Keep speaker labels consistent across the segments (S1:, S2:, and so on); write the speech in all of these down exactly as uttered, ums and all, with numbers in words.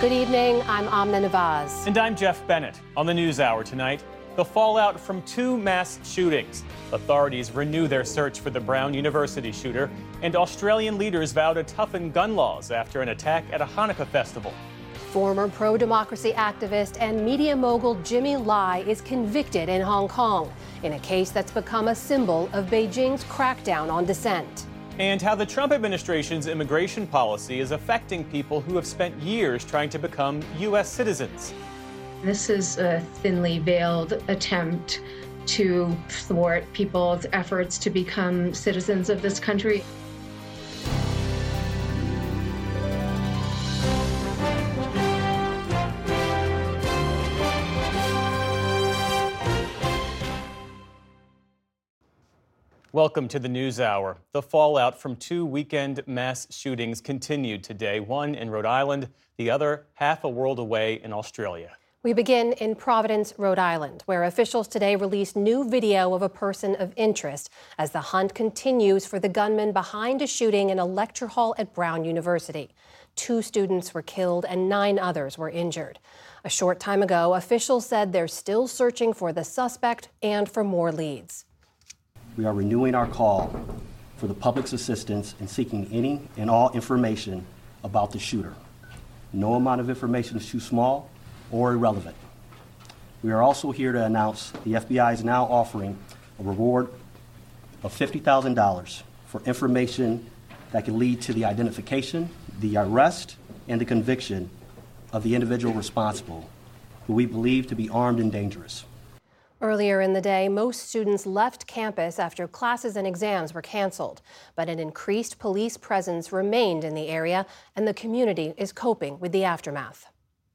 S1: Good evening, I'm Amna Nawaz.
S2: And I'm Jeff Bennett. On the NewsHour tonight, the fallout from two mass shootings. Authorities renew their search for the Brown University shooter, and Australian leaders vow to toughen gun laws after an attack at a Hanukkah festival.
S1: Former pro-democracy activist and media mogul Jimmy Lai is convicted in Hong Kong in a case that's become a symbol of Beijing's crackdown on dissent.
S2: And how the Trump administration's immigration policy is affecting people who have spent years trying to become U S citizens.
S3: This is a thinly veiled attempt to thwart people's efforts to become citizens of this country.
S2: Welcome to the NewsHour. The fallout from two weekend mass shootings continued today, one in Rhode Island, the other half a world away in Australia.
S1: We begin in Providence, Rhode Island, where officials today released new video of a person of interest as the hunt continues for the gunman behind a shooting in a lecture hall at Brown University. Two students were killed and nine others were injured. A short time ago, officials said they're still searching for the suspect and for more leads.
S4: We are renewing our call for the public's assistance in seeking any and all information about the shooter. No amount of information is too small or irrelevant. We are also here to announce the F B I is now offering a reward of fifty thousand dollars for information that can lead to the identification, the arrest, and the conviction of the individual responsible, who we believe to be armed and dangerous.
S1: Earlier in the day, most students left campus after classes and exams were canceled, but an increased police presence remained in the area, and the community is coping with the aftermath.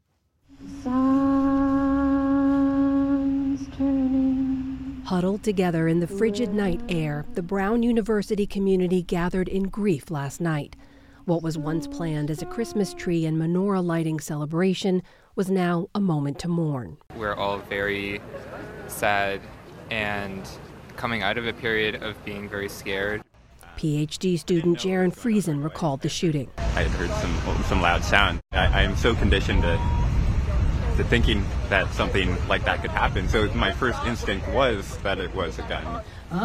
S1: Huddled together in the frigid night air, the Brown University community gathered in grief last night. What was once planned as a Christmas tree and menorah lighting celebration was now a moment to mourn.
S5: We're all very sad and coming out of a period of being very scared.
S1: P H D student Jaron Friesen recalled the shooting.
S6: I had heard some some loud sound. I, I am so conditioned to, to thinking that something like that could happen. So my first instinct was that it was a gun.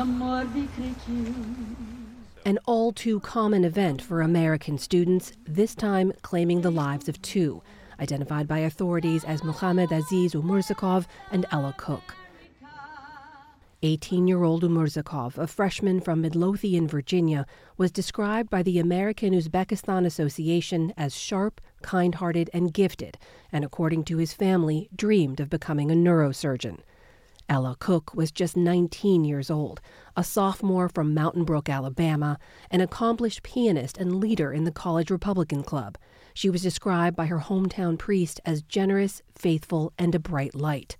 S1: An all too common event for American students, this time claiming the lives of two, identified by authorities as Mohamed Aziz Umurzakov and Ella Cook. eighteen-year-old Umurzakov, a freshman from Midlothian, Virginia, was described by the American Uzbekistan Association as sharp, kind-hearted, and gifted, and according to his family, dreamed of becoming a neurosurgeon. Ella Cook was just nineteen years old, a sophomore from Mountain Brook, Alabama, an accomplished pianist and leader in the College Republican Club. She was described by her hometown priest as generous, faithful, and a bright light.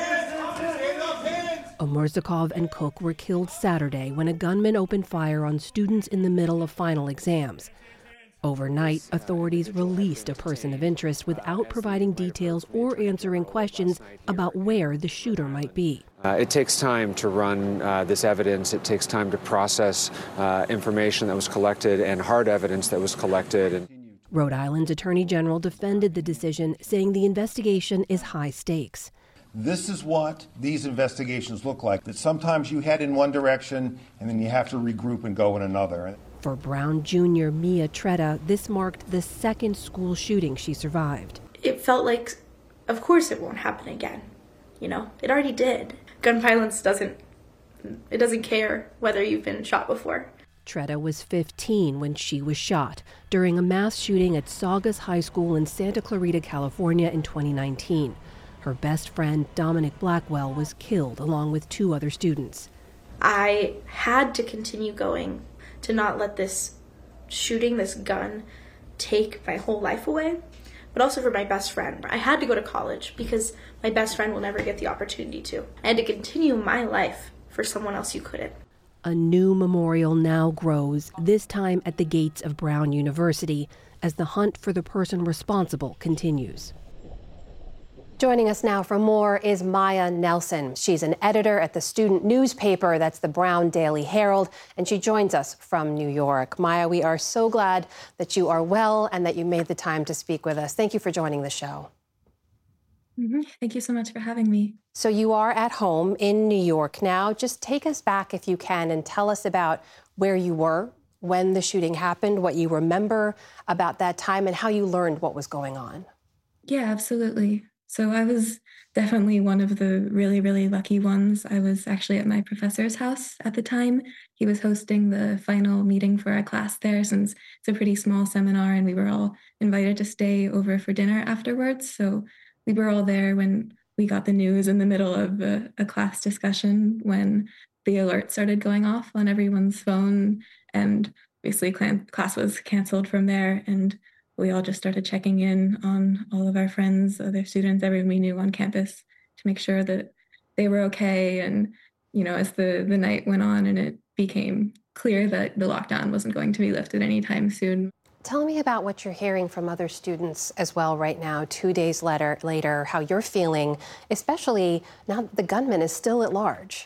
S1: Umurzakov and Cook were killed Saturday when a gunman opened fire on students in the middle of final exams. Overnight, authorities released a person of interest without providing details or answering questions about where the shooter might be.
S7: Uh, it takes time to run uh, this evidence. It takes time to process uh, information that was collected and hard evidence that was collected. And
S1: Rhode Island's Attorney General defended the decision, saying the investigation is high stakes.
S8: This is what these investigations look like, that sometimes you head in one direction and then you have to regroup and go in another.
S1: For Brown Junior Mia Tretta, this marked the second school shooting she survived.
S9: It felt like, of course it won't happen again. You know, it already did. Gun violence doesn't, it doesn't care whether you've been shot before.
S1: Tretta was fifteen when she was shot during a mass shooting at Saugus High School in Santa Clarita, California in twenty nineteen. Her best friend, Dominic Blackwell, was killed along with two other students.
S9: I had to continue going to not let this shooting, this gun, take my whole life away, but also for my best friend. I had to go to college because my best friend will never get the opportunity to. I had to continue my life for someone else who couldn't.
S1: A new memorial now grows, this time at the gates of Brown University, as the hunt for the person responsible continues. Joining us now for more is Maya Nelson. She's an editor at the student newspaper, that's the Brown Daily Herald, and she joins us from New York. Maya, we are so glad that you are well and that you made the time to speak with us. Thank you for joining the show.
S10: Mm-hmm. Thank you so much for having me.
S1: So you are at home in New York now. Just take us back, if you can, and tell us about where you were when the shooting happened, what you remember about that time, and how you learned what was going on.
S10: Yeah, absolutely. So I was definitely one of the really, really lucky ones. I was actually at my professor's house at the time. He was hosting the final meeting for our class there, since it's a pretty small seminar, and we were all invited to stay over for dinner afterwards. So we were all there when we got the news in the middle of a, a class discussion, when the alert started going off on everyone's phone, and basically class was canceled from there. And we all just started checking in on all of our friends, other students, everyone we knew on campus, to make sure that they were okay. And, you know, as the, the night went on and it became clear that the lockdown wasn't going to be lifted anytime soon.
S1: Tell me about what you're hearing from other students as well right now, two days later, later, how you're feeling, especially now that the gunman is still at large.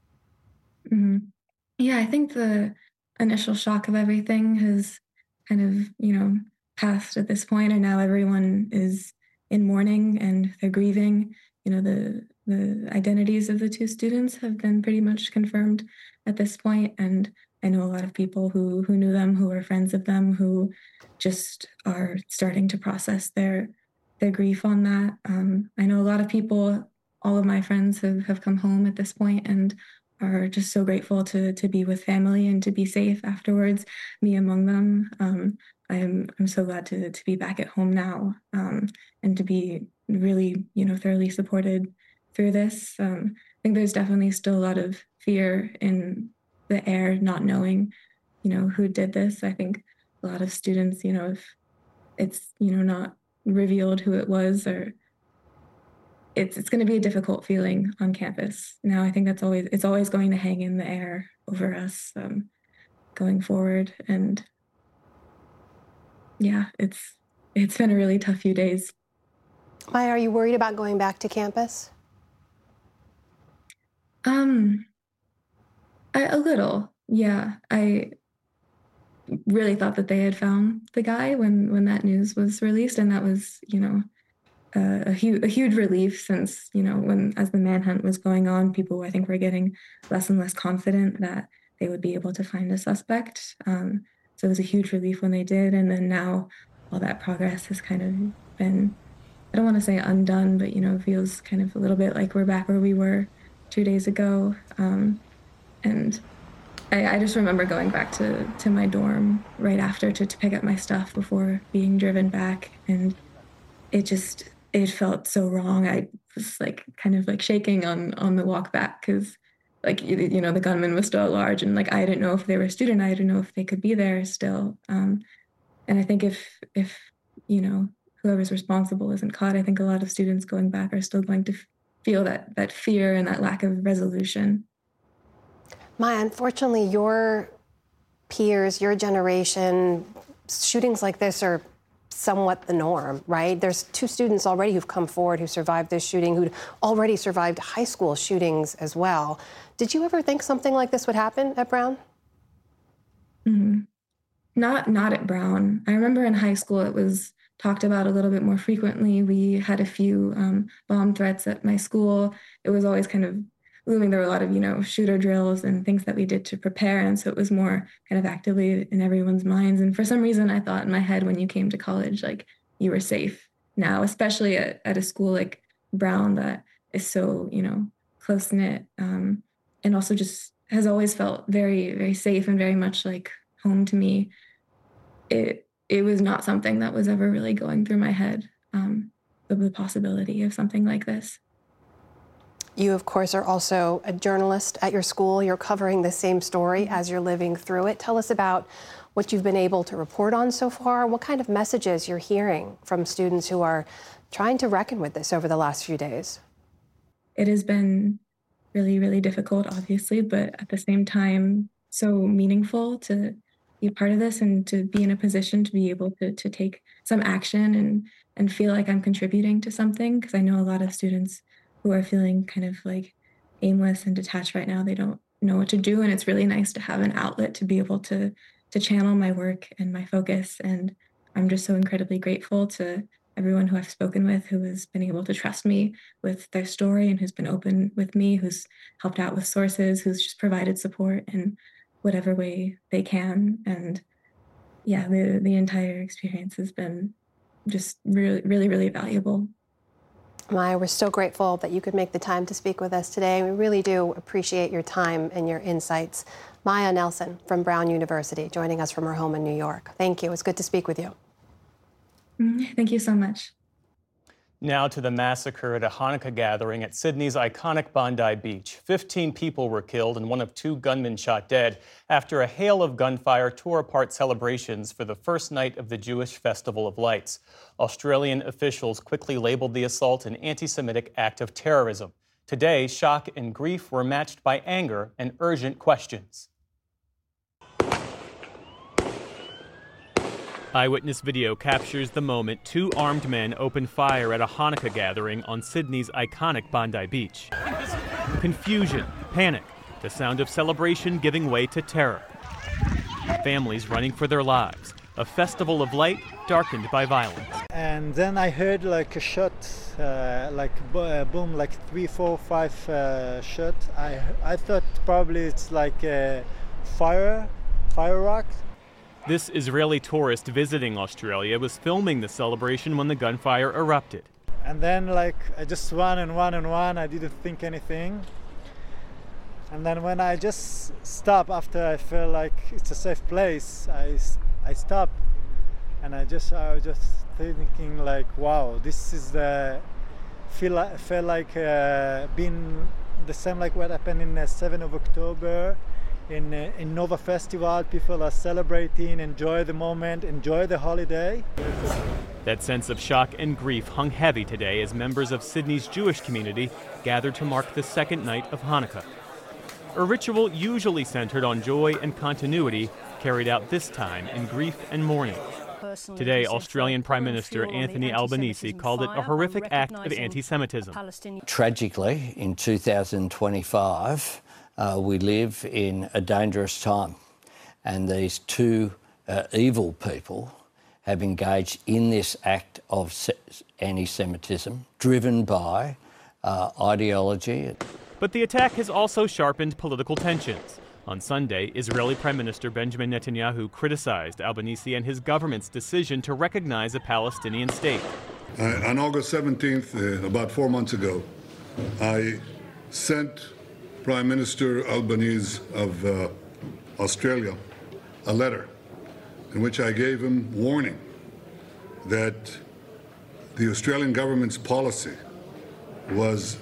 S10: Mm-hmm. Yeah, I think the initial shock of everything has kind of, you know, passed at this point, and now everyone is in mourning and they're grieving. You know, the the identities of the two students have been pretty much confirmed at this point, and I know a lot of people who who knew them, who are friends of them, who just are starting to process their their grief on that. Um, I know a lot of people, all of my friends have, have come home at this point and are just so grateful to to be with family and to be safe afterwards, me among them. Um, I'm I'm so glad to to be back at home now, um, and to be really, you know, thoroughly supported through this. Um, I think there's definitely still a lot of fear in the air, not knowing, you know, who did this. I think a lot of students, you know, if it's, you know, not revealed who it was, or it's it's going to be a difficult feeling on campus. Now, I think that's always it's always going to hang in the air over us um, going forward. And yeah, it's it's been a really tough few days.
S1: Maya, are you worried about going back to campus?
S10: Um, I, a little, yeah. I really thought that they had found the guy when when that news was released, and that was, you know, a, a huge a huge relief, since, you know, when as the manhunt was going on, people I think were getting less and less confident that they would be able to find a suspect. Um, so it was a huge relief when they did, and then now all that progress has kind of been, I don't want to say undone, but, you know, feels kind of a little bit like we're back where we were two days ago. Um, and I, I just remember going back to, to my dorm right after to, to pick up my stuff before being driven back. And it just, it felt so wrong. I was like kind of like shaking on, on the walk back, because like, you, you know, the gunman was still at large, and like, I didn't know if they were a student. I didn't know if they could be there still. Um, and I think if, if, you know, whoever's responsible isn't caught, I think a lot of students going back are still going to f- feel that that fear and that lack of resolution.
S1: Maya, unfortunately, your peers, your generation, shootings like this are somewhat the norm, right? There's two students already who've come forward who survived this shooting, who'd already survived high school shootings as well. Did you ever think something like this would happen at Brown?
S10: Mm-hmm. Not, not at Brown. I remember in high school it was talked about a little bit more frequently. We had a few um, bomb threats at my school. It was always kind of looming. There were a lot of, you know, shooter drills and things that we did to prepare. And so it was more kind of actively in everyone's minds. And for some reason, I thought in my head when you came to college, like, you were safe now, especially at, at a school like Brown that is so, you know, close-knit, um, and also just has always felt very, very safe and very much like home to me. It it was not something that was ever really going through my head, um, of the possibility of something like this.
S1: You, of course, are also a journalist at your school. You're covering the same story as you're living through it. Tell us about what you've been able to report on so far. What kind of messages you're hearing from students who are trying to reckon with this over the last few days?
S10: It has been really, really difficult, obviously, but at the same time, so meaningful to, be a part of this and to be in a position to be able to to take some action and and feel like I'm contributing to something, because I know a lot of students who are feeling kind of like aimless and detached right now. They don't know what to do, and it's really nice to have an outlet to be able to to channel my work and my focus. And I'm just so incredibly grateful to everyone who I've spoken with, who has been able to trust me with their story and who's been open with me, who's helped out with sources, who's just provided support in whatever way they can. And yeah, the the entire experience has been just really, really, really valuable.
S11: Maya, we're so grateful that you could make the time to speak with us today. We really do appreciate your time and your insights. Maya Nelson from Brown University joining us from her home in New York. Thank you. It's good to speak with you.
S10: Thank you so much.
S2: Now to the massacre at a Hanukkah gathering at Sydney's iconic Bondi Beach. fifteen people were killed and one of two gunmen shot dead after a hail of gunfire tore apart celebrations for the first night of the Jewish Festival of Lights. Australian officials quickly labeled the assault an anti-Semitic act of terrorism. Today, shock and grief were matched by anger and urgent questions. Eyewitness video captures the moment two armed men opened fire at a Hanukkah gathering on Sydney's iconic Bondi Beach. Confusion, panic, the sound of celebration giving way to terror. Families running for their lives. A festival of light darkened by violence.
S12: And then I heard like a shot, uh, like uh, boom, like three, four, five uh, shot. I I thought probably it's like a fire, fire rock.
S2: This Israeli tourist visiting Australia was filming the celebration when the gunfire erupted.
S12: And then like I just ran and ran and ran. I didn't think anything. And then when I just stopped after I felt like it's a safe place, I, I stopped. And I just I was just thinking like, wow, this is the feel like, felt like uh, being the same like what happened in the seventh of October. In, uh, in Nova Festival, people are celebrating, enjoy the moment, enjoy the holiday.
S2: That sense of shock and grief hung heavy today as members of Sydney's Jewish community gathered to mark the second night of Hanukkah. A ritual usually centered on joy and continuity, carried out this time in grief and mourning. Today, Australian Prime Minister Anthony Albanese called it a horrific act of anti-Semitism.
S13: Tragically, in two thousand twenty-five, Uh, we live in a dangerous time, and these two uh, evil people have engaged in this act of anti-Semitism driven by uh, ideology.
S2: But the attack has also sharpened political tensions. On Sunday, Israeli Prime Minister Benjamin Netanyahu criticized Albanese and his government's decision to recognize a Palestinian state.
S14: Uh, on August seventeenth, uh, about four months ago, I sent Prime Minister Albanese of uh, Australia a letter in which I gave him warning that the Australian government's policy was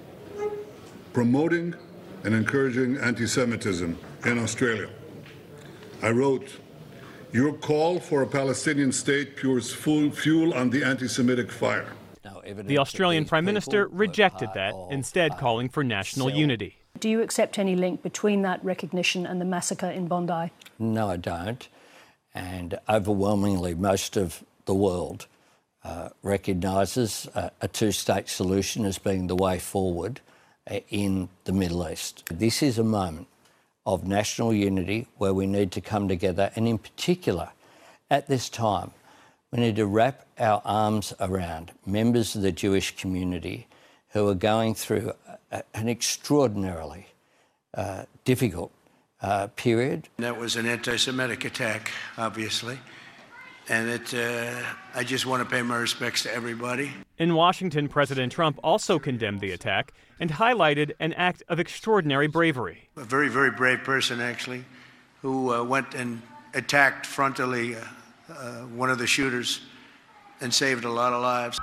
S14: promoting and encouraging anti-Semitism in Australia. I wrote, "Your call for a Palestinian state pours full fuel on the anti-Semitic fire."
S2: The Australian Prime Minister rejected that, instead calling for national unity.
S15: Do you accept any link between that recognition and the massacre in Bondi?
S13: No, I don't. And overwhelmingly, most of the world uh, recognises a, a two-state solution as being the way forward uh, in the Middle East. This is a moment of national unity where we need to come together, and in particular, at this time, we need to wrap our arms around members of the Jewish community who are going through a, an extraordinarily uh, difficult uh, period.
S16: That was an anti-Semitic attack, obviously, and it, uh, I just want to pay my respects to everybody.
S2: In Washington, President Trump also condemned the attack and highlighted an act of extraordinary bravery.
S16: A very, very brave person, actually, who uh, went and attacked frontally uh, uh, one of the shooters and saved a lot of lives.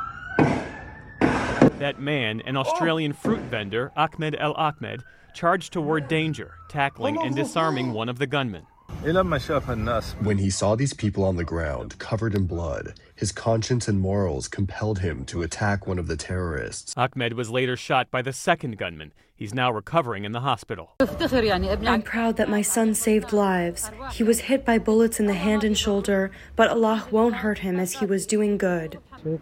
S2: That man, an Australian fruit vendor, Ahmed El Ahmed, charged toward danger, tackling and disarming one of the gunmen.
S17: When he saw these people on the ground, covered in blood, his conscience and morals compelled him to attack one of the terrorists.
S2: Ahmed was later shot by the second gunman. He's now recovering in the hospital.
S18: I'm proud that my son saved lives. He was hit by bullets in the hand and shoulder, but Allah won't hurt him as he was doing good.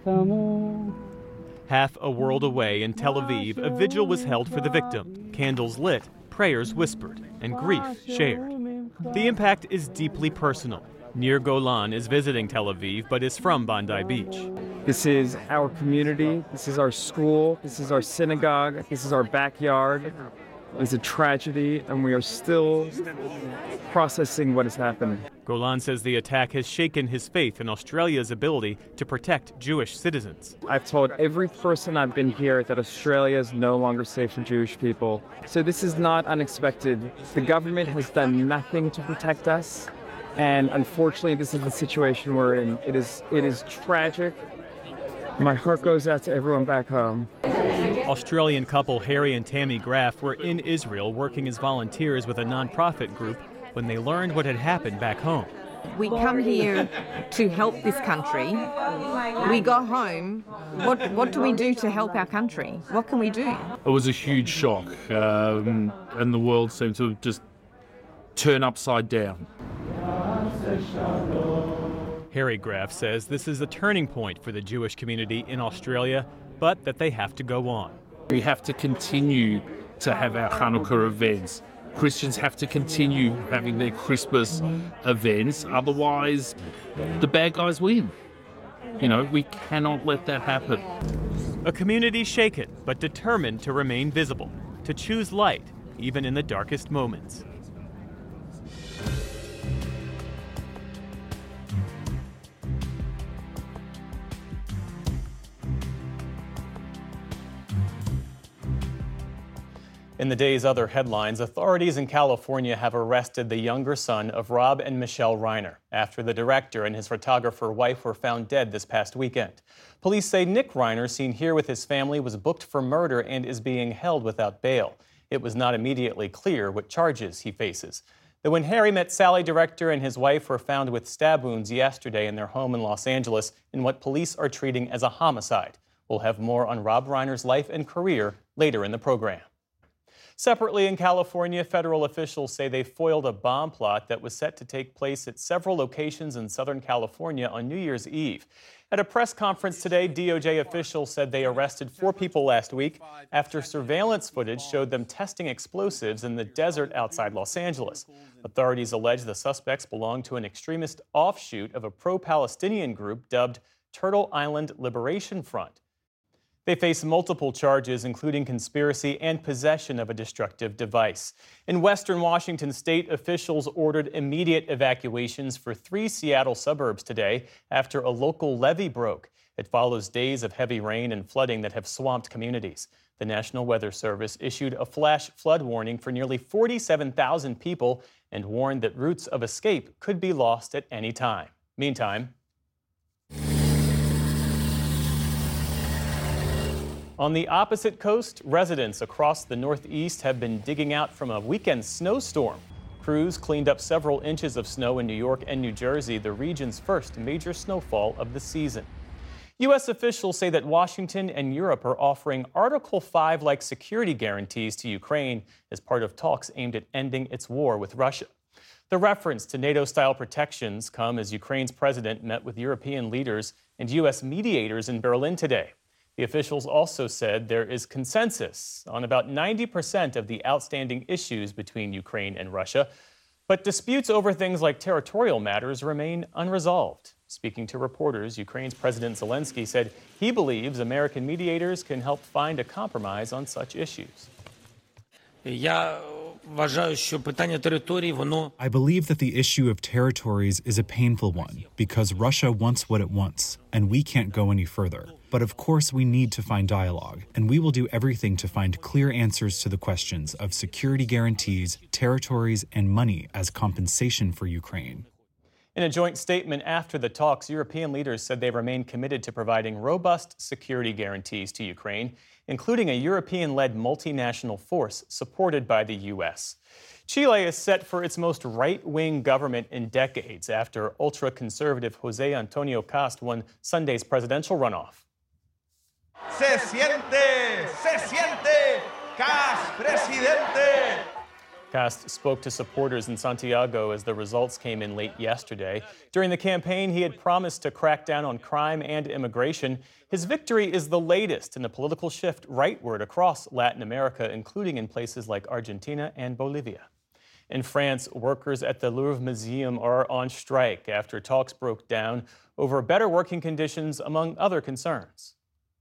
S2: Half a world away in Tel Aviv, a vigil was held for the victim. Candles lit, prayers whispered, and grief shared. The impact is deeply personal. Nir Golan is visiting Tel Aviv, but is from Bondi Beach.
S19: This is our community, this is our school, this is our synagogue, this is our backyard. It's a tragedy, and we are still processing what has happened.
S2: Golan says the attack has shaken his faith in Australia's ability to protect Jewish citizens.
S19: I've told every person I've been here that Australia is no longer safe for Jewish people. So this is not unexpected. The government has done nothing to protect us, and unfortunately this is the situation we're in. It is, it is tragic. My heart goes out to everyone back home.
S2: Australian couple Harry and Tammy Graff were in Israel working as volunteers with a nonprofit group when they learned what had happened back home.
S20: We come here to help this country. We go home. What, what do we do to help our country? What can we do?
S21: It was a huge shock, um, and the world seemed to just turn upside down.
S2: Harry Graff says this is a turning point for the Jewish community in Australia, but that they have to go on.
S21: We have to continue to have our Hanukkah events. Christians have to continue having their Christmas events, otherwise the bad guys win. You know, we cannot let that happen.
S2: A community shaken, but determined to remain visible, to choose light, even in the darkest moments. In the day's other headlines, authorities in California have arrested the younger son of Rob and Michelle Reiner after the director and his photographer wife were found dead this past weekend. Police say Nick Reiner, seen here with his family, was booked for murder and is being held without bail. It was not immediately clear what charges he faces. The When Harry Met Sally director and his wife were found with stab wounds yesterday in their home in Los Angeles in what police are treating as a homicide. We'll have more on Rob Reiner's life and career later in the program. Separately in California, federal officials say they foiled a bomb plot that was set to take place at several locations in Southern California on New Year's Eve. At a press conference today, D O J officials said they arrested four people last week after surveillance footage showed them testing explosives in the desert outside Los Angeles. Authorities allege the suspects belong to an extremist offshoot of a pro-Palestinian group dubbed Turtle Island Liberation Front. They face multiple charges, including conspiracy and possession of a destructive device. In western Washington state, officials ordered immediate evacuations for three Seattle suburbs today after a local levee broke. It follows days of heavy rain and flooding that have swamped communities. The National Weather Service issued a flash flood warning for nearly forty-seven thousand people and warned that routes of escape could be lost at any time. Meantime, on the opposite coast, residents across the Northeast have been digging out from a weekend snowstorm. Crews cleaned up several inches of snow in New York and New Jersey, the region's first major snowfall of the season. U S officials say that Washington and Europe are offering Article five-like security guarantees to Ukraine as part of talks aimed at ending its war with Russia. The reference to NATO-style protections come as Ukraine's president met with European leaders and U S mediators in Berlin today. The officials also said there is consensus on about ninety percent of the outstanding issues between Ukraine and Russia, but disputes over things like territorial matters remain unresolved. Speaking to reporters, Ukraine's President Zelensky said he believes American mediators can help find a compromise on such issues.
S22: I believe that the issue of territories is a painful one because Russia wants what it wants, and we can't go any further. But of course, we need to find dialogue, and we will do everything to find clear answers to the questions of security guarantees, territories, and money as compensation for Ukraine.
S2: In a joint statement after the talks, European leaders said they remain committed to providing robust security guarantees to Ukraine, including a European-led multinational force supported by the U S. Chile is set for its most right-wing government in decades after ultra-conservative Jose Antonio Cast won Sunday's presidential runoff.
S3: Se siente, se siente, Cast presidente.
S2: Cast spoke to supporters in Santiago as the results came in late yesterday. During the campaign, he had promised to crack down on crime and immigration. His victory is the latest in the political shift rightward across Latin America, including in places like Argentina and Bolivia. In France, workers at the Louvre Museum are on strike after talks broke down over better working conditions, among other concerns.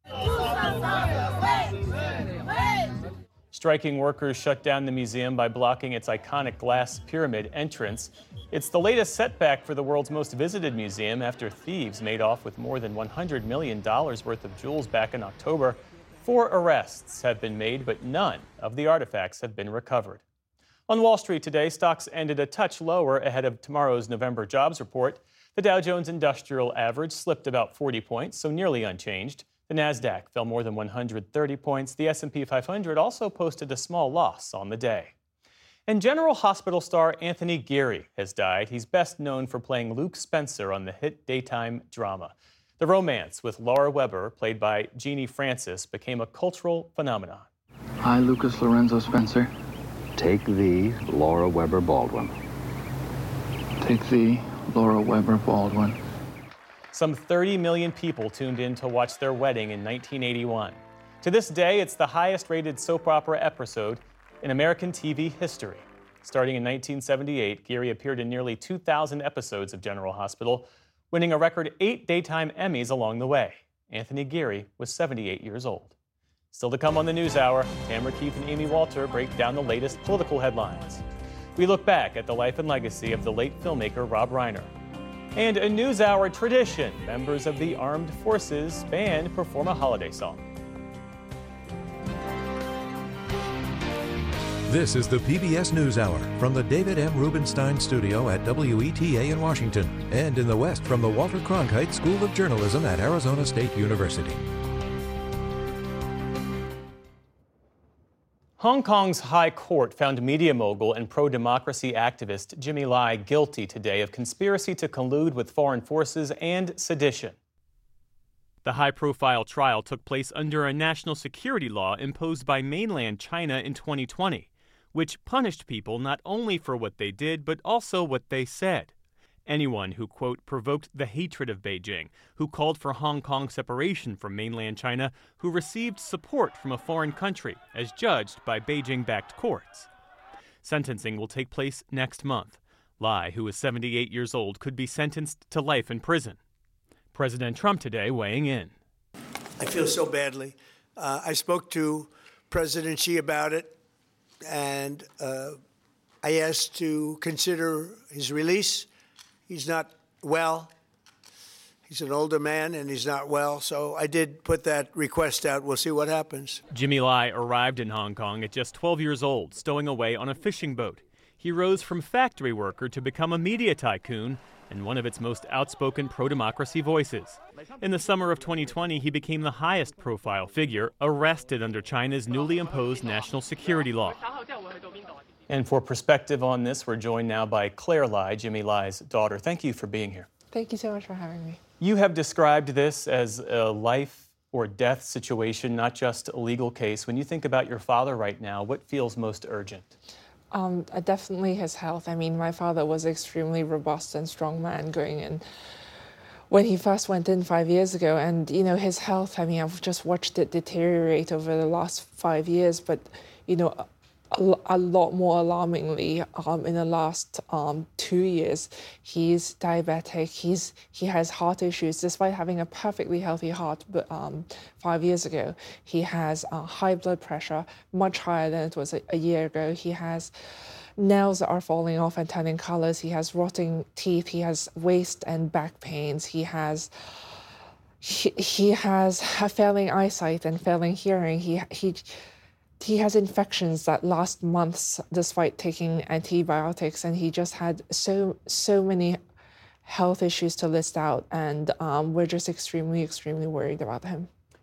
S2: Striking workers shut down the museum by blocking its iconic glass pyramid entrance. It's the latest setback for the world's most visited museum after thieves made off with more than one hundred million dollars worth of jewels back in October. Four arrests have been made, but none of the artifacts have been recovered. On Wall Street today, stocks ended a touch lower ahead of tomorrow's November jobs report. The Dow Jones Industrial Average slipped about forty points, so nearly unchanged. The Nasdaq fell more than one hundred thirty points. The S and P five hundred also posted a small loss on the day. And General Hospital star Anthony Geary has died. He's best known for playing Luke Spencer on the hit daytime drama. The romance with Laura Weber, played by Jeannie Francis, became a cultural phenomenon.
S4: I, Lucas Lorenzo Spencer.
S23: Take thee, Laura Weber Baldwin.
S4: Take thee, Laura Weber Baldwin.
S2: Some thirty million people tuned in to watch their wedding in nineteen eighty-one. To this day, it's the highest-rated soap opera episode in American T V history. Starting in nineteen seventy-eight, Geary appeared in nearly two thousand episodes of General Hospital, winning a record eight daytime Emmys along the way. Anthony Geary was seventy-eight years old. Still to come on the NewsHour, Tamara Keith and Amy Walter break down the latest political headlines. We look back at the life and legacy of the late filmmaker Rob Reiner. And a NewsHour tradition, members of the armed forces band perform a holiday song.
S24: This is the P B S NewsHour from the David M. Rubenstein Studio at W E T A in Washington, and in the West from the Walter Cronkite School of Journalism at Arizona State University.
S2: Hong Kong's High Court found media mogul and pro-democracy activist Jimmy Lai guilty today of conspiracy to collude with foreign forces and sedition. The high-profile trial took place under a national security law imposed by mainland China in twenty twenty, which punished people not only for what they did, but also what they said. Anyone who, quote, provoked the hatred of Beijing, who called for Hong Kong separation from mainland China, who received support from a foreign country, as judged by Beijing-backed courts. Sentencing will take place next month. Lai, who is seventy-eight years old, could be sentenced to life in prison. President Trump today weighing in.
S16: I feel so badly. Uh, I spoke to President Xi about it, and uh, I asked to consider his release. He's not well. He's an older man, and he's not well, so I did put that request out. We'll see what happens.
S2: Jimmy Lai arrived in Hong Kong at just twelve years old, stowing away on a fishing boat. He rose from factory worker to become a media tycoon and one of its most outspoken pro-democracy voices. In the summer of twenty twenty, he became the highest-profile figure arrested under China's newly imposed national security law. And for perspective on this, we're joined now by Claire Lai, Jimmy Lai's daughter. Thank you for being here.
S25: Thank you so much for having me.
S2: You have described this as a life or death situation, not just a legal case. When you think about your father right now, what feels most urgent?
S25: Um, definitely his health. I mean, my father was an extremely robust and strong man going in when he first went in five years ago. And, you know, his health, I mean, I've just watched it deteriorate over the last five years. But, you know, a, a lot more alarmingly, um, in the last um, two years, he's diabetic. He's he has heart issues, despite having a perfectly healthy heart. But um, five years ago, he has uh, high blood pressure, much higher than it was a, a year ago. He has nails that are falling off and turning colors. He has rotting teeth. He has waist and back pains. He has he, he has a failing eyesight and failing hearing. He he. He has infections that last months despite taking antibiotics, and he just had so so many health issues to list out, and um, we're just extremely, extremely worried about him.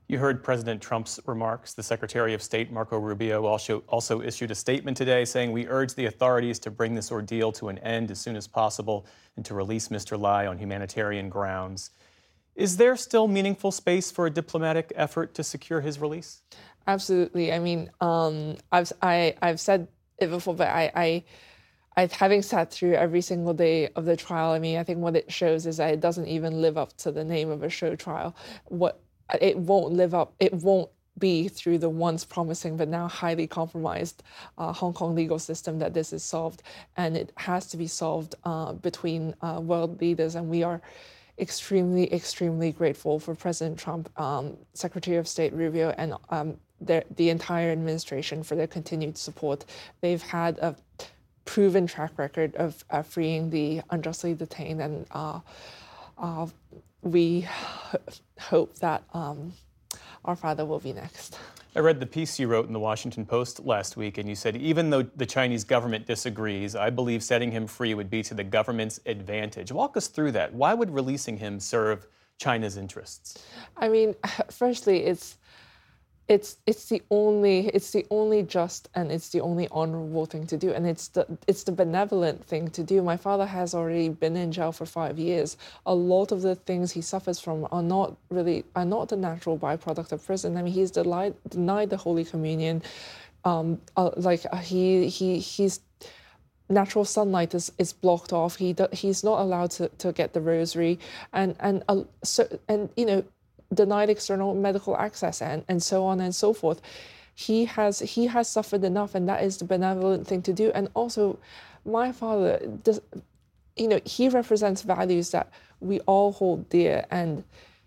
S2: You heard President Trump's remarks. The Secretary of State, Marco Rubio, also, also issued a statement today saying, "We urge the authorities to bring this ordeal to an end as soon as possible and to release Mister Lai on humanitarian grounds." Is there still meaningful space for a diplomatic effort to secure his release?
S25: Absolutely. I mean, um, I've I, I've said it before, but I, I, I, having sat through every single day of the trial, I mean, I think what it shows is that it doesn't even live up to the name of a show trial. What it won't live up. It won't be through the once promising but now highly compromised uh, Hong Kong legal system that this is solved, and it has to be solved uh, between uh, world leaders, and we are extremely, extremely grateful for President Trump, um, Secretary of State Rubio, and um, the, the entire administration for their continued support. They've had a proven track record of uh, freeing the unjustly detained, and uh, uh, we hope that um, our father will be next.
S2: I read the piece you wrote in the Washington Post last week, and you said, even though the Chinese government disagrees, I believe setting him free would be to the government's advantage. Walk us through that. Why would releasing him serve China's interests?
S25: I mean, firstly, it's it's it's the only it's the only just and it's the only honorable thing to do, and it's the it's the benevolent thing to do. My father has already been in jail for five years. A lot of the things he suffers from are not really are not the natural byproduct of prison. I mean, he's denied denied the Holy Communion. Um, uh, like uh, he he he's natural sunlight is, is blocked off. He do, he's not allowed to, to get the rosary, and and uh, so and you know. denied external medical access, and, and so on and so forth. He has he has suffered enough, and that is the benevolent thing to do. And also, my father, does, you know, he represents values that we all hold dear, and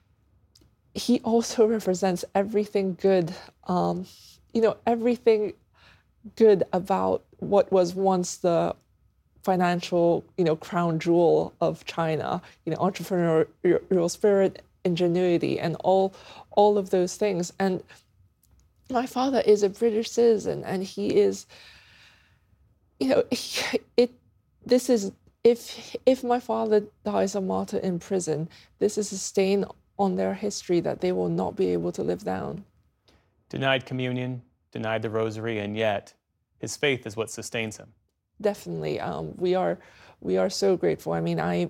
S25: he also represents everything good, um, you know, everything good about what was once the financial, you know, crown jewel of China, you know, entrepreneurial spirit, ingenuity, and all all of those things. And my father is a British citizen, and he is, you know, it. This is if if my father dies a martyr in prison, this is a stain on their history that they will not be able to live down.
S2: Denied communion, denied the rosary, and yet his faith is what sustains him.
S25: Definitely, um, we are we are so grateful. I mean, I.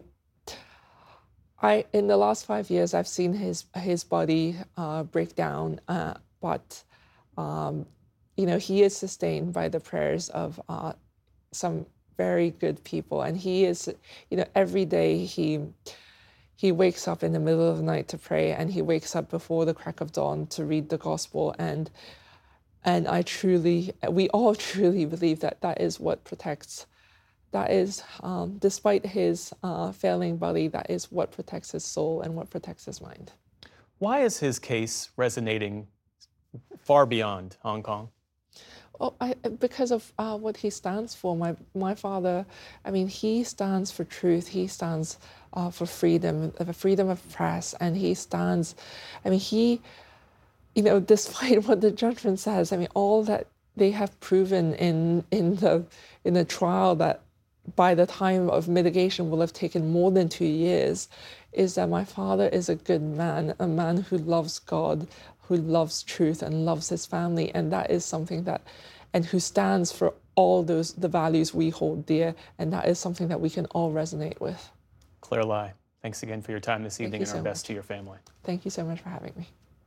S25: I, in the last five years, I've seen his his body uh, break down, uh, but um, you know, he is sustained by the prayers of uh, some very good people, and he is, you know, every day he he wakes up in the middle of the night to pray, and he wakes up before the crack of dawn to read the gospel, and and I truly, we all truly believe that that is what protects. That is, um, despite his uh, failing body, that is what protects his soul and what protects his mind.
S2: Why is his case resonating far beyond Hong Kong?
S25: Well, I, because of uh, what he stands for. My my father, I mean, he stands for truth. He stands uh, for freedom, the freedom of press, and he stands. I mean, he, you know, despite what the judgment says, I mean, all that they have proven in in the in the trial that, by the time of mitigation, will have taken more than two years, is that my father is a good man, a man who loves God, who loves truth and loves his family, and that is something that, and who stands for all those, the values we hold dear, and that is something that we can all resonate with.
S2: Claire Lai, thanks again for your time this evening, and
S25: so
S2: our best
S25: much.
S2: to your family.
S25: Thank you so much for having me.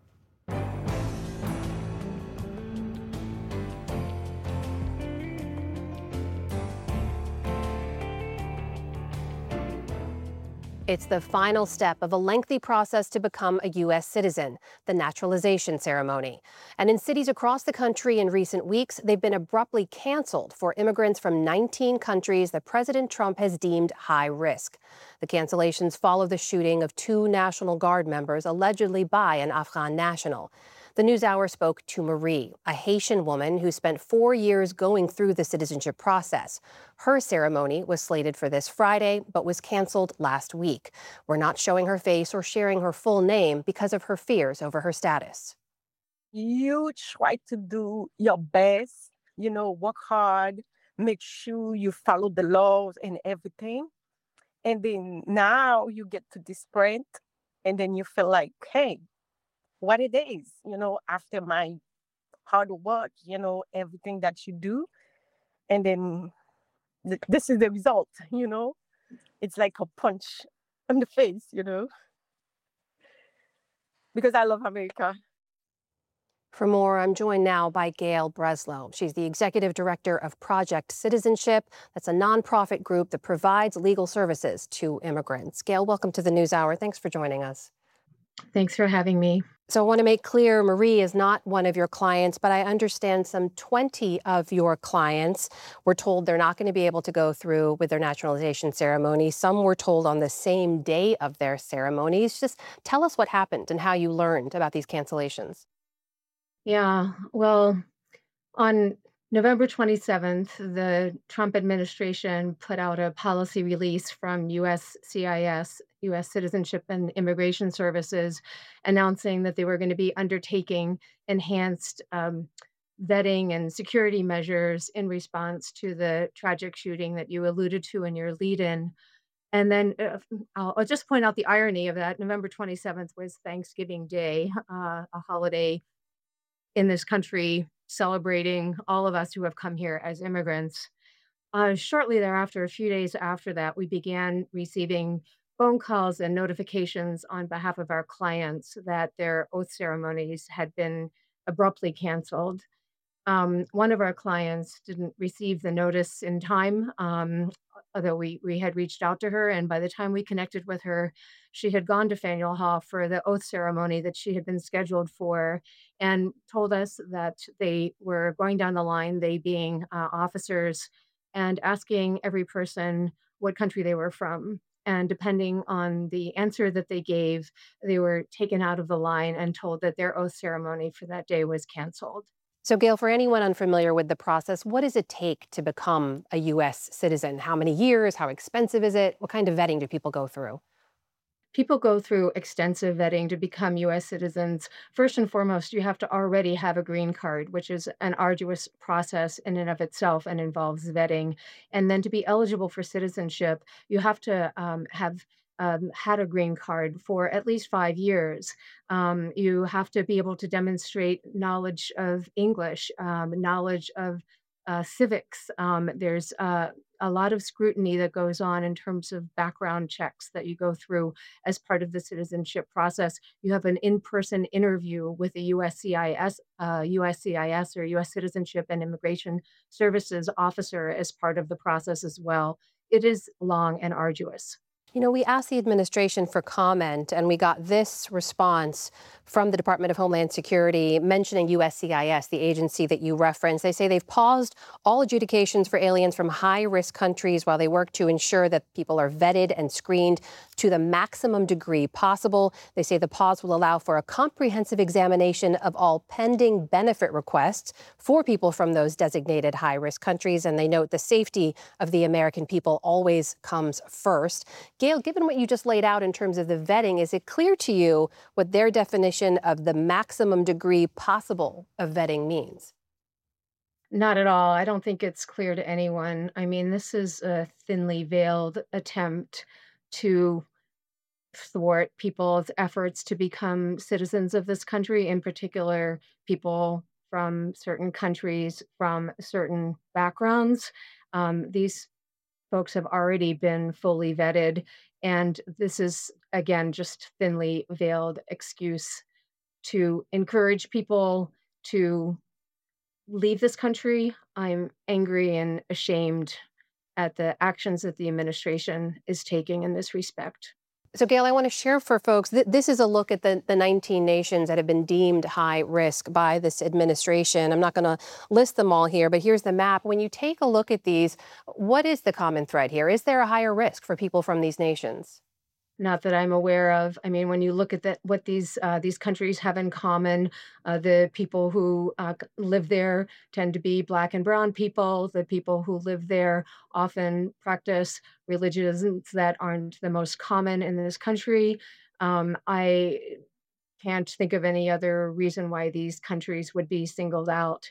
S1: It's the final step of a lengthy process to become a U S citizen, the naturalization ceremony. And in cities across the country in recent weeks, they've been abruptly canceled for immigrants from nineteen countries that President Trump has deemed high risk. The cancellations follow the shooting of two National Guard members allegedly by an Afghan national. The NewsHour spoke to Marie, a Haitian woman who spent four years going through the citizenship process. Her ceremony was slated for this Friday, but was canceled last week. We're not showing her face or sharing her full name because of her fears over her status.
S5: You try to do your best, you know, work hard, make sure you follow the laws and everything. And then now you get to this point, and then you feel like, hey, what it is, you know, after my hard work, you know, everything that you do. And then th- this is the result, you know. It's like a punch on the face, you know, because I love America.
S1: For more, I'm joined now by Gail Breslow. She's the executive director of Project Citizenship. That's a nonprofit group that provides legal services to immigrants. Gail, welcome to the NewsHour. Thanks for joining us.
S6: Thanks for having me.
S1: So I want to make clear, Marie is not one of your clients, but I understand some twenty of your clients were told they're not going to be able to go through with their naturalization ceremony. Some were told on the same day of their ceremonies. Just tell us what happened and how you learned about these cancellations.
S6: Yeah, well, on November twenty-seventh, the Trump administration put out a policy release from U S C I S, U S Citizenship and Immigration Services, announcing that they were going to be undertaking enhanced um, vetting and security measures in response to the tragic shooting that you alluded to in your lead-in. And then uh, I'll, I'll just point out the irony of that. November twenty-seventh was Thanksgiving Day, uh, a holiday in this country celebrating all of us who have come here as immigrants. Uh, shortly thereafter, a few days after that, we began receiving phone calls and notifications on behalf of our clients that their oath ceremonies had been abruptly canceled. Um, one of our clients didn't receive the notice in time, um, although we, we had reached out to her. And by the time we connected with her, she had gone to Faneuil Hall for the oath ceremony that she had been scheduled for and told us that they were going down the line, they being uh, officers, and asking every person what country they were from. And depending on the answer that they gave, they were taken out of the line and told that their oath ceremony for that day was canceled.
S1: So, Gail, for anyone unfamiliar with the process, what does it take to become a U S citizen? How many years? How expensive is it? What kind of vetting do people go through?
S6: People go through extensive vetting to become U S citizens. First and foremost, you have to already have a green card, which is an arduous process in and of itself and involves vetting. And then to be eligible for citizenship, you have to um, have um, had a green card for at least five years. Um, you have to be able to demonstrate knowledge of English, um, knowledge of uh, civics. Um, there's uh, a lot of scrutiny that goes on in terms of background checks that you go through as part of the citizenship process. You have an in-person interview with a U S C I S, uh, U S C I S or U S Citizenship and Immigration Services officer as part of the process as well. It is long and arduous.
S1: You know, we asked the administration for comment, and we got this response from the Department of Homeland Security mentioning U S C I S, the agency that you referenced. They say they've paused all adjudications for aliens from high-risk countries while they work to ensure that people are vetted and screened to the maximum degree possible. They say the pause will allow for a comprehensive examination of all pending benefit requests for people from those designated high-risk countries, and they note the safety of the American people always comes first. Gail, given what you just laid out in terms of the vetting, is it clear to you what their definition of the maximum degree possible of vetting means?
S6: Not at all. I don't think it's clear to anyone. I mean, this is a thinly veiled attempt to thwart people's efforts to become citizens of this country, in particular, people from certain countries, from certain backgrounds. Um, these folks have already been fully vetted, and this is, again, just thinly veiled excuse to encourage people to leave this country. I'm angry and ashamed at the actions that the administration is taking in this respect.
S1: So, Gail, I want to share for folks, th- this is a look at the, the nineteen nations that have been deemed high risk by this administration. I'm not going to list them all here, but here's the map. When you take a look at these, what is the common thread here? Is there a higher risk for people from these nations?
S6: Not that I'm aware of. I mean, when you look at the, what these uh, these countries have in common, uh, the people who uh, live there tend to be Black and brown people. The people who live there often practice religions that aren't the most common in this country. Um, I can't think of any other reason why these countries would be singled out.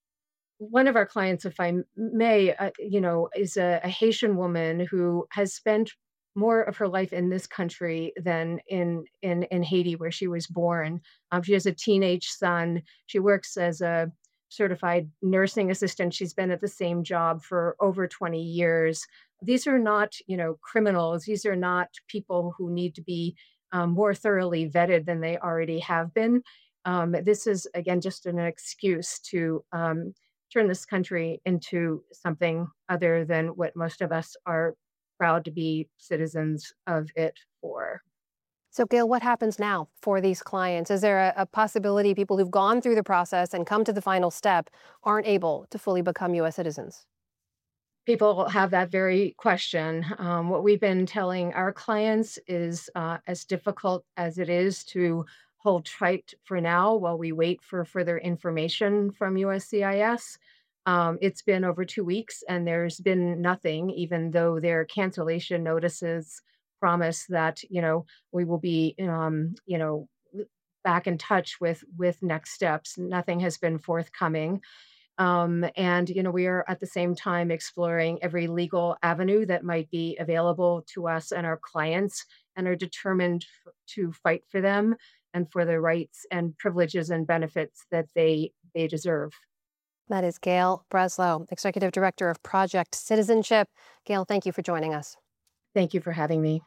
S6: One of our clients, if I may, uh, you know, is a, a Haitian woman who has spent more of her life in this country than in in in Haiti, where she was born. Um, she has a teenage son. She works as a certified nursing assistant. She's been at the same job for over twenty years. These are not, you know, criminals. These are not people who need to be um, more thoroughly vetted than they already have been. Um, this is, again, just an excuse to um, turn this country into something other than what most of us are proud to be citizens of it for.
S1: So, Gail, what happens now for these clients? Is there a, a possibility people who've gone through the process and come to the final step aren't able to fully become U S citizens?
S6: People have that very question. Um, what we've been telling our clients is uh, as difficult as it is to hold tight for now while we wait for further information from U S C I S. Um, it's been over two weeks and there's been nothing, even though their cancellation notices promise that, you know, we will be, um, you know, back in touch with with next steps. Nothing has been forthcoming. Um, and, you know, we are at the same time exploring every legal avenue that might be available to us and our clients, and are determined f- to fight for them and for the rights and privileges and benefits that they they deserve.
S1: That is Gail Breslow, Executive Director of Project Citizenship. Gail, thank you for joining us.
S6: Thank you for having me.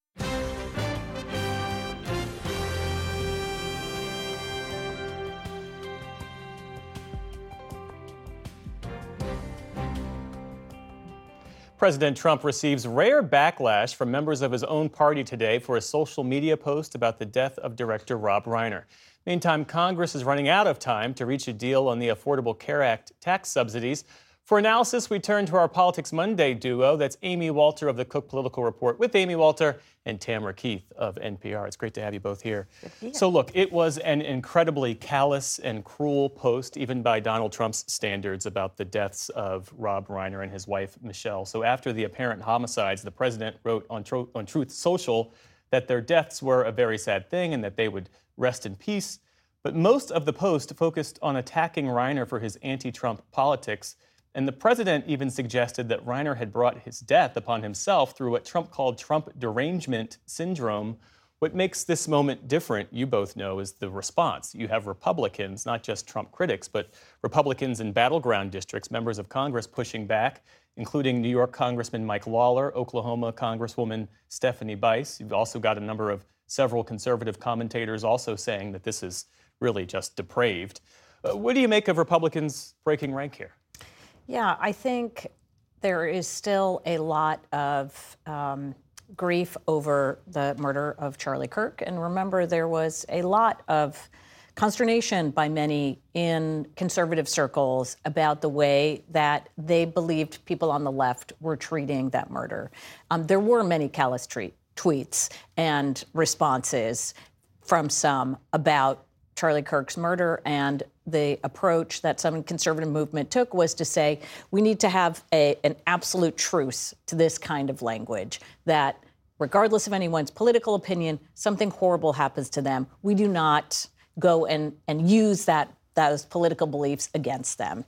S2: President Trump receives rare backlash from members of his own party today for a social media post about the death of director Rob Reiner. Meantime, Congress is running out of time to reach a deal on the Affordable Care Act tax subsidies. For analysis, we turn to our Politics Monday duo. That's Amy Walter of the Cook Political Report with Amy Walter and Tamara Keith of N P R. It's great to have you both here. here. So look, it was an incredibly callous and cruel post, even by Donald Trump's standards, about the deaths of Rob Reiner and his wife, Michelle. So after the apparent homicides, the president wrote on, Tro- on Truth Social that their deaths were a very sad thing and that they would rest in peace. But most of the post focused on attacking Reiner for his anti-Trump politics. And the president even suggested that Reiner had brought his death upon himself through what Trump called Trump derangement syndrome. What makes this moment different, you both know, is the response. You have Republicans, not just Trump critics, but Republicans in battleground districts, members of Congress pushing back, including New York Congressman Mike Lawler, Oklahoma Congresswoman Stephanie Bice. You've also got a number of several conservative commentators also saying that this is really just depraved. Uh, what do you make of Republicans breaking rank here?
S7: Yeah, I think there is still a lot of um, grief over the murder of Charlie Kirk. And remember, there was a lot of consternation by many in conservative circles about the way that they believed people on the left were treating that murder. Um, there were many callous treat, tweets and responses from some about Charlie Kirk's murder, and the approach that some conservative movement took was to say we need to have a, an absolute truce to this kind of language, that regardless of anyone's political opinion, something horrible happens to them. We do not go and, and use that those political beliefs against them.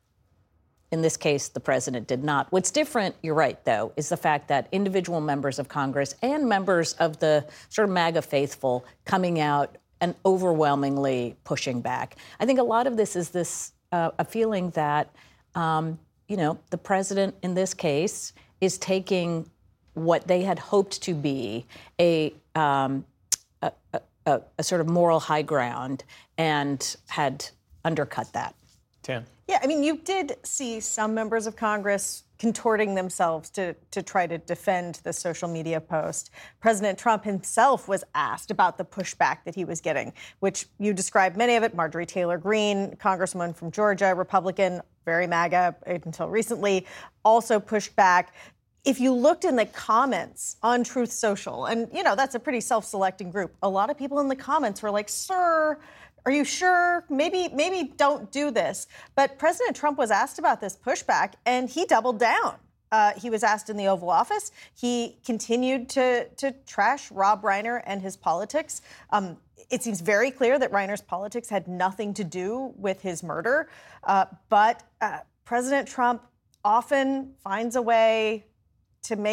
S7: In this case, the president did not. What's different, you're right, though, is the fact that individual members of Congress and members of the sort of MAGA faithful coming out and overwhelmingly pushing back. I think a lot of this is this uh, a feeling that, um, you know, the president in this case is taking what they had hoped to be a, um, a, a, a sort of moral high ground and had undercut that.
S2: Tam.
S8: Yeah, I mean, you did see some members of Congress contorting themselves to, to try to defend the social media post. President Trump himself was asked about the pushback that he was getting, which you described many of it. Marjorie Taylor Greene, Congresswoman from Georgia, Republican, very MAGA until recently, also pushed back. If you looked in the comments on Truth Social, and, you know, that's a pretty self-selecting group, a lot of people in the comments were like, sir, are you sure? Maybe, maybe don't do this. But President Trump was asked about this pushback, and he doubled down. Uh, he was asked in the Oval Office. He continued to, to trash Rob Reiner and his politics. Um, it seems very clear that Reiner's politics had nothing to do with his murder. Uh, but uh, President Trump often finds a way to make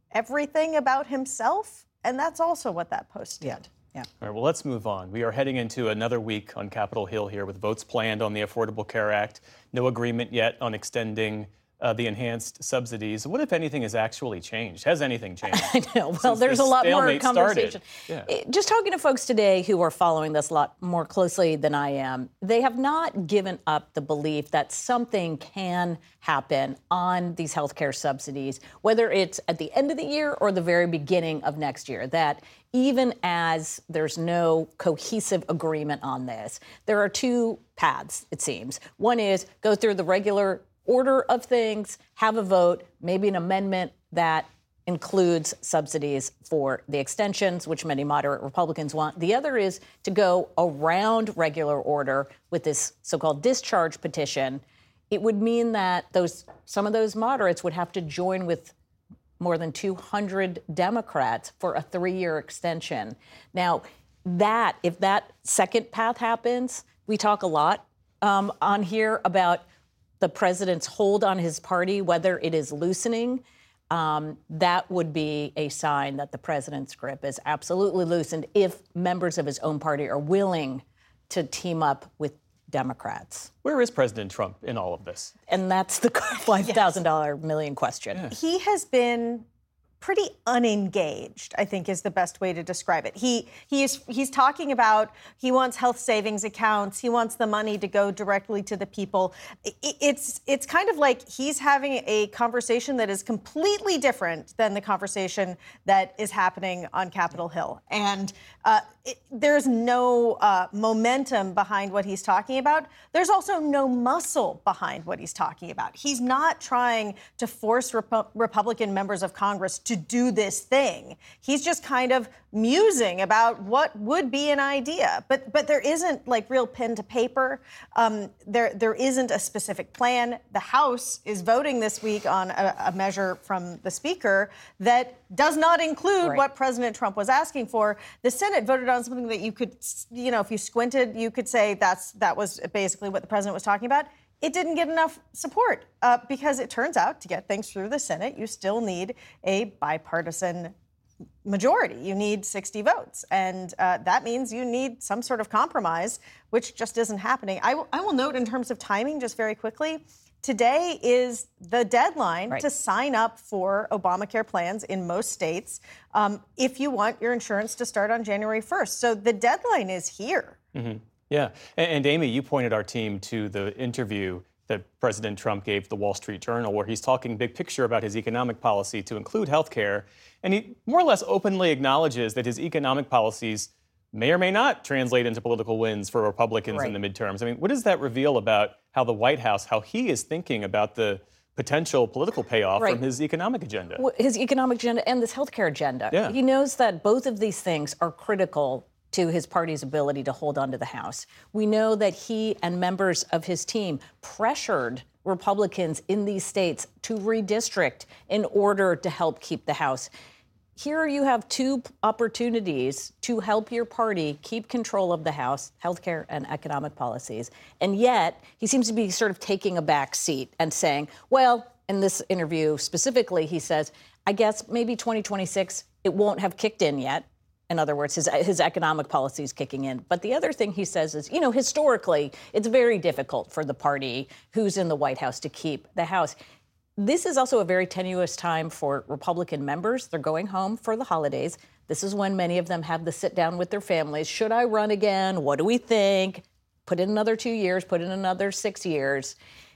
S8: everything about himself. And that's also what that post did.
S7: Yeah. Yeah.
S2: All right, well, let's move on. We are heading into another week on Capitol Hill here with votes planned on the Affordable Care Act. No agreement yet on extending uh, the enhanced subsidies. What, if anything, has actually changed? Has anything changed?
S7: I know. Well, there's a lot more conversation.
S2: Yeah.
S7: Just talking to folks today who are following this a lot more closely than I am, they have not given up the belief that something can happen on these healthcare subsidies, whether it's at the end of the year or the very beginning of next year, that even as there's no cohesive agreement on this, there are two paths, it seems. One is go through the regular order of things, have a vote, maybe an amendment that includes subsidies for the extensions, which many moderate Republicans want. The other is to go around regular order with this so-called discharge petition. It would mean that those some of those moderates would have to join with more than two hundred Democrats for a three-year extension. Now, that, if that second path happens, we talk a lot um, on here about the president's hold on his party, whether it is loosening. Um, that would be a sign that the president's grip is absolutely loosened if members of his own party are willing to team up with Democrats.
S2: Where is President Trump in all of this?
S7: And that's the five thousand dollars million question.
S2: Yeah.
S8: He has been pretty unengaged, I think is the best way to describe it. He he is he's talking about he wants health savings accounts. He wants the money to go directly to the people. It, it's it's kind of like he's having a conversation that is completely different than the conversation that is happening on Capitol Hill. And uh, it, there's no uh, momentum behind what he's talking about. There's also no muscle behind what he's talking about. He's not trying to force Repu- Republican members of Congress to do this thing. He's just kind of musing about what would be an idea. But but there isn't like real pen to paper. Um, there there isn't a specific plan. The House is voting this week on a, a measure from the Speaker that does not include
S7: Right.
S8: what President Trump was asking for. The Senate voted on something that you could, you know, if you squinted, you could say that's that was basically what the president was talking about. It didn't get enough support uh, because it turns out to get things through the Senate, you still need a bipartisan majority. You need sixty votes. And uh, that means you need some sort of compromise, which just isn't happening. I, w- I will note in terms of timing, just very quickly, today is the deadline
S7: Right.
S8: to sign up for Obamacare plans in most states um, if you want your insurance to start on January first. So the deadline is here.
S2: Mm-hmm. Yeah. And, and Amy, you pointed our team to the interview that President Trump gave the Wall Street Journal, where he's talking big picture about his economic policy to include health care. And he more or less openly acknowledges that his economic policies may or may not translate into political wins for Republicans
S7: Right.
S2: in the midterms. I mean, what does that reveal about how the White House, how he is thinking about the potential political payoff
S7: Right.
S2: from his economic agenda?
S7: Well, his economic agenda and this healthcare agenda.
S2: Yeah.
S7: He knows that both of these things are critical to his party's ability to hold on to the House. We know that he and members of his team pressured Republicans in these states to redistrict in order to help keep the House. Here you have two opportunities to help your party keep control of the House, healthcare and economic policies. And yet he seems to be sort of taking a back seat and saying, well, in this interview specifically, he says, I guess maybe twenty twenty-six, it won't have kicked in yet. In other words, his, his economic policy is kicking in. But the other thing he says is, you know, historically, it's very difficult for the party who's in the White House to keep the House. This is also a very tenuous time for Republican members. They're going home for the holidays. This is when many of them have the sit down with their families. Should I run again? What do we think? Put in another two years, put in another six years.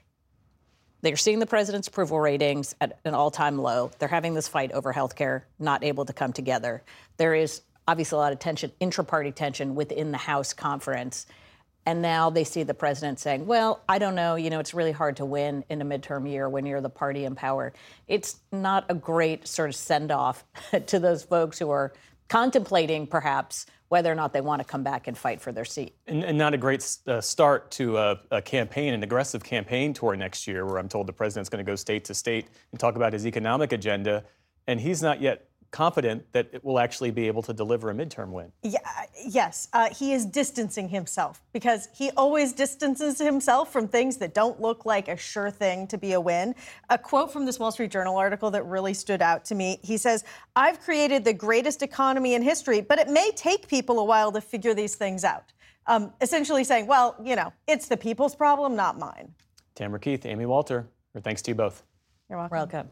S7: They're seeing the president's approval ratings at an all-time low. They're having this fight over health care, not able to come together. There is obviously a lot of tension, intra-party tension within the House conference. And now they see the president saying, well, I don't know, you know, it's really hard to win in a midterm year when you're the party in power. It's not a great sort of send-off to those folks who are contemplating, perhaps, whether or not they want to come back and fight for their seat.
S2: And, and not a great uh, start to a, a campaign, an aggressive campaign tour next year, where I'm told the president's going to go state to state and talk about his economic agenda. And he's not yet confident that it will actually be able to deliver a midterm win.
S8: Yeah, yes, uh, he is distancing himself because he always distances himself from things that don't look like a sure thing to be a win. A quote from this Wall Street Journal article that really stood out to me. He says, "I've created the greatest economy in history, but it may take people a while to figure these things out." Um, essentially saying, well, you know, it's the people's problem, not mine.
S2: Tamara Keith, Amy Walter, our thanks to you both.
S8: You're welcome.
S7: Welcome.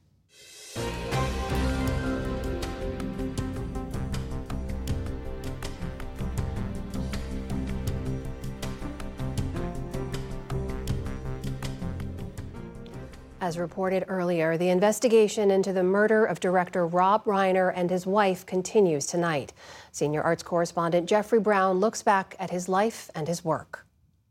S1: As reported earlier, the investigation into the murder of director Rob Reiner and his wife continues tonight. Senior arts correspondent Jeffrey Brown looks back at his life and his work.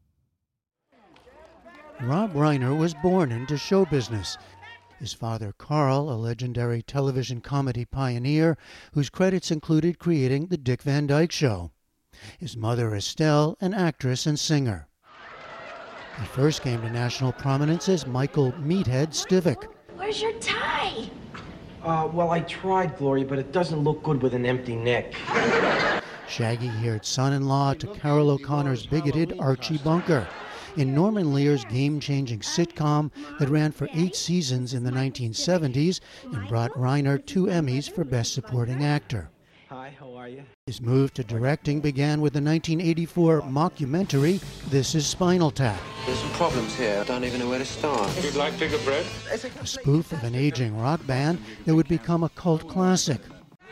S9: Rob Reiner was born into show business. His father, Carl, a legendary television comedy pioneer whose credits included creating The Dick Van Dyke Show. His mother, Estelle, an actress and singer. He first came to national prominence as Michael Meathead Stivic.
S10: Where's your tie?
S11: Uh, well, I tried, Gloria, but it doesn't look good with an empty neck.
S9: Shaggy-haired son-in-law to Carol O'Connor's bigoted Archie Bunker. In Norman Lear's game-changing sitcom that ran for eight seasons in the nineteen seventies and brought Reiner two Emmys for Best Supporting Actor.
S11: Hi, how are you?
S9: His move to directing began with the nineteen eighty-four mockumentary This Is Spinal Tap.
S11: There's some problems here. I don't even know where to start.
S12: You'd like bigger bread?
S9: A spoof of an aging rock band that would become a cult classic.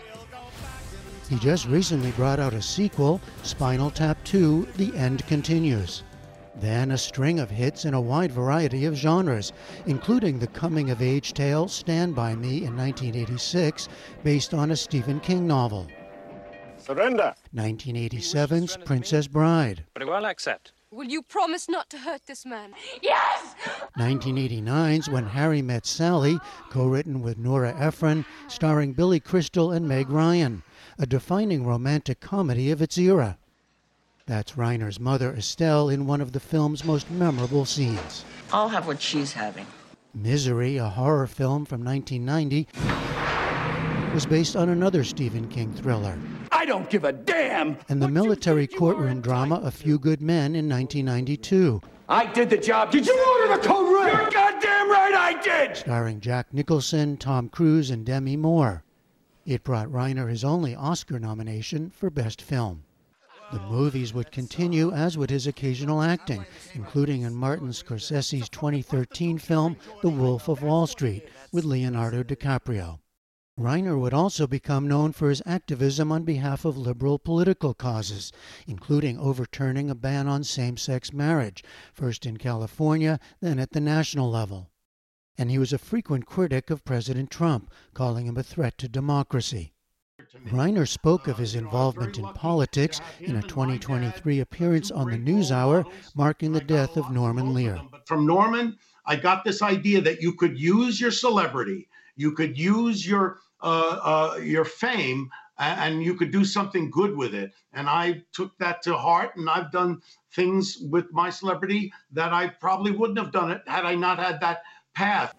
S9: He just recently brought out a sequel, Spinal Tap two, The End Continues. Then a string of hits in a wide variety of genres, including the coming-of-age tale Stand By Me in nineteen eighty-six, based on a Stephen King novel.
S12: Surrender.
S9: nineteen eighty-seven's Princess Bride.
S12: Very well, accept.
S10: Will you promise not to hurt this man? Yes!
S9: nineteen eighty-nine's When Harry Met Sally, co-written with Nora Ephron, starring Billy Crystal and Meg Ryan, a defining romantic comedy of its era. That's Reiner's mother, Estelle, in one of the film's most memorable scenes.
S14: I'll have what she's having.
S9: Misery, a horror film from nineteen ninety, was based on another Stephen King thriller.
S12: I don't give a damn!
S9: And the military courtroom drama A Few Good Men in nineteen ninety-two.
S12: I did the job. Did you order the code red? You're goddamn right I did!
S9: Starring Jack Nicholson, Tom Cruise, and Demi Moore. It brought Reiner his only Oscar nomination for Best Film. The movies would continue, as would his occasional acting, including in Martin Scorsese's twenty thirteen film The Wolf of Wall Street with Leonardo DiCaprio. Reiner would also become known for his activism on behalf of liberal political causes, including overturning a ban on same-sex marriage, first in California, then at the national level. And he was a frequent critic of President Trump, calling him a threat to democracy. Reiner spoke of his involvement in politics in a twenty twenty-three appearance on the NewsHour, marking the death of Norman Lear.
S26: From Norman, I got this idea that you could use your celebrity, you could use your uh, uh, your fame, and you could do something good with it. And I took that to heart, and I've done things with my celebrity that I probably wouldn't have done it had I not had that path.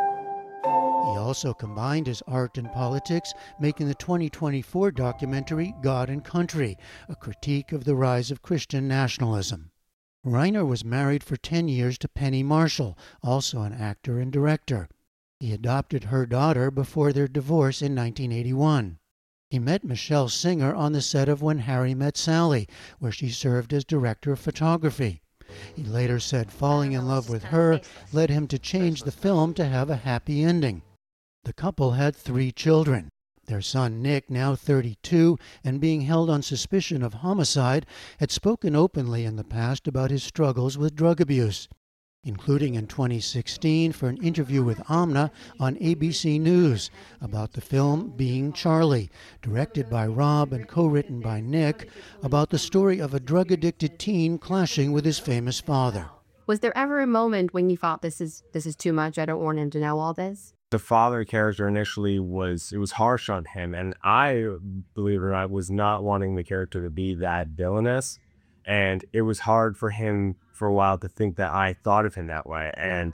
S9: He also combined his art and politics, making the twenty twenty-four documentary God and Country, a critique of the rise of Christian nationalism. Reiner was married for ten years to Penny Marshall, also an actor and director. He adopted her daughter before their divorce in nineteen eighty-one. He met Michelle Singer on the set of When Harry Met Sally, where she served as director of photography. He later said falling in love with her led him to change the film to have a happy ending. The couple had three children. Their son Nick, now thirty-two, and being held on suspicion of homicide, had spoken openly in the past about his struggles with drug abuse, including in twenty sixteen for an interview with Amna on A B C News about the film Being Charlie, directed by Rob and co-written by Nick, about the story of a drug-addicted teen clashing with his famous father.
S27: Was there ever a moment when you thought, this is this is too much, I don't want him to know all this?
S28: The father character initially was, it was harsh on him, and I, believe it or not, was not wanting the character to be that villainous, and it was hard for him for a while to think that I thought of him that way, and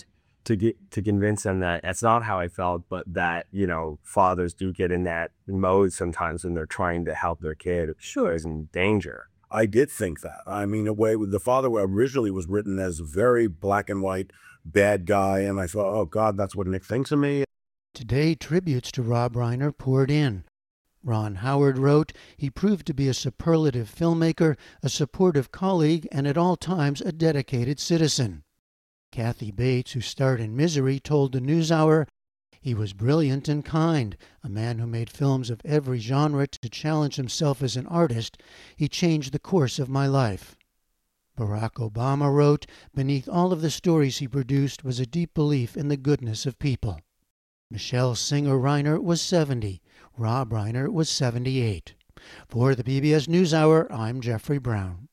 S28: to get to convince them that that's not how I felt, but that, you know, fathers do get in that mode sometimes when they're trying to help their kid who is in danger.
S13: I did think that. I mean, a way the father originally was written as a very black and white bad guy, and I thought, oh God, that's what Nick thinks of me.
S9: Today, tributes to Rob Reiner poured in. Ron Howard wrote, he proved to be a superlative filmmaker, a supportive colleague, and at all times a dedicated citizen. Kathy Bates, who starred in Misery, told the NewsHour, he was brilliant and kind, a man who made films of every genre to challenge himself as an artist. He changed the course of my life. Barack Obama wrote, beneath all of the stories he produced was a deep belief in the goodness of people. Michelle Singer Reiner was seventy. Rob Reiner was seventy-eight. For the P B S NewsHour, I'm Jeffrey Brown.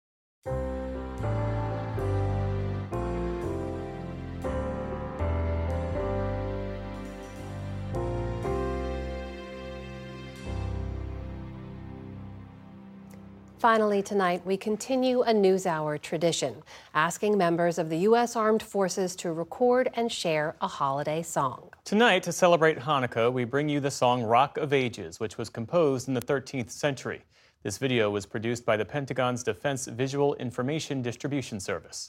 S1: Finally tonight, we continue a NewsHour tradition, asking members of the U S Armed Forces to record and share a holiday song.
S2: Tonight, to celebrate Hanukkah, we bring you the song Rock of Ages, which was composed in the thirteenth century. This video was produced by the Pentagon's Defense Visual Information Distribution Service.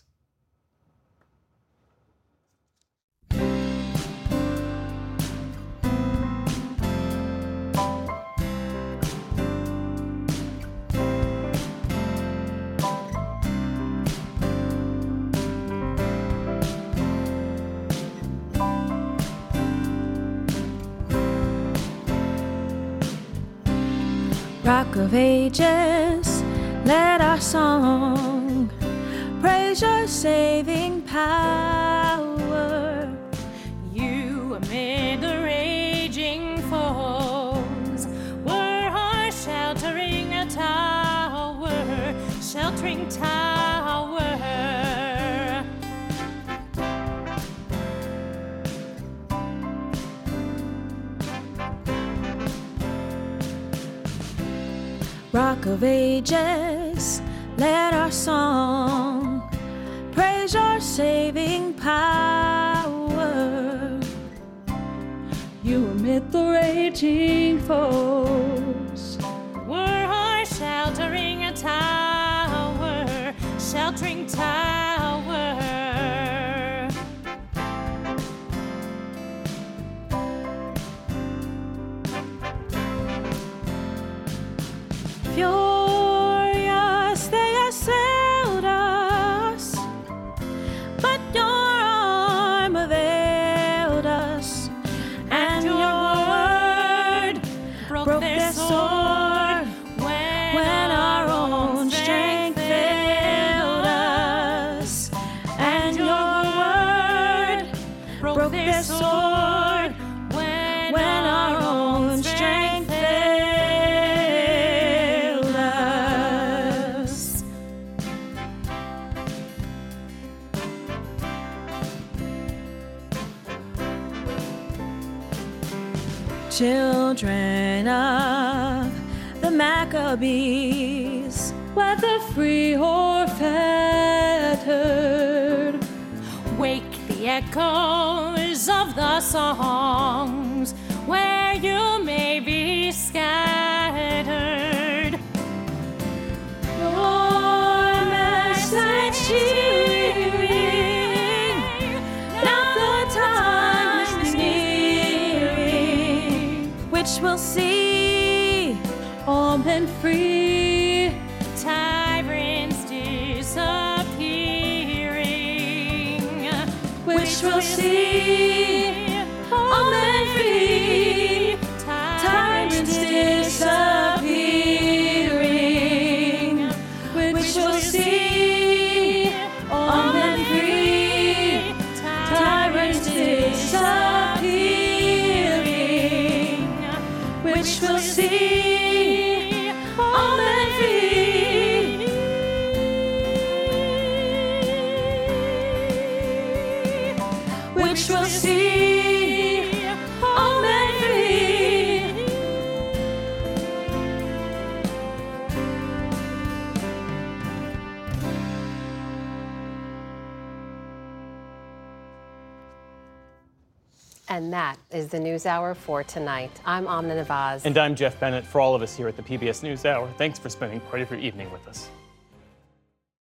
S14: Rock of Ages, let our song praise your saving power. You amid the raging foes were our sheltering a tower, sheltering tower. Rock of Ages, let our song praise your saving power. You amid the raging foes were our sheltering a tower, sheltering tower. Furious they assailed us, but your arm availed us, and your word broke, broke their sword when, when our own strength failed us, and your word broke their sword when, when our own strength failed us. Children of the Maccabees, whether free or fettered, wake the echoes of the songs where you may be scattered. Your message cheering, now the time is nearing, which will see all men free, tyrants disappearing, which will see all men free, tyrants disappearing, which will see all men free, tyrants disappearing, which will see all men free, which will see all men free.
S1: And that is the NewsHour for tonight. I'm Amna Nawaz.
S2: And I'm Jeff Bennett. For all of us here at the P B S NewsHour, thanks for spending part of your evening with us.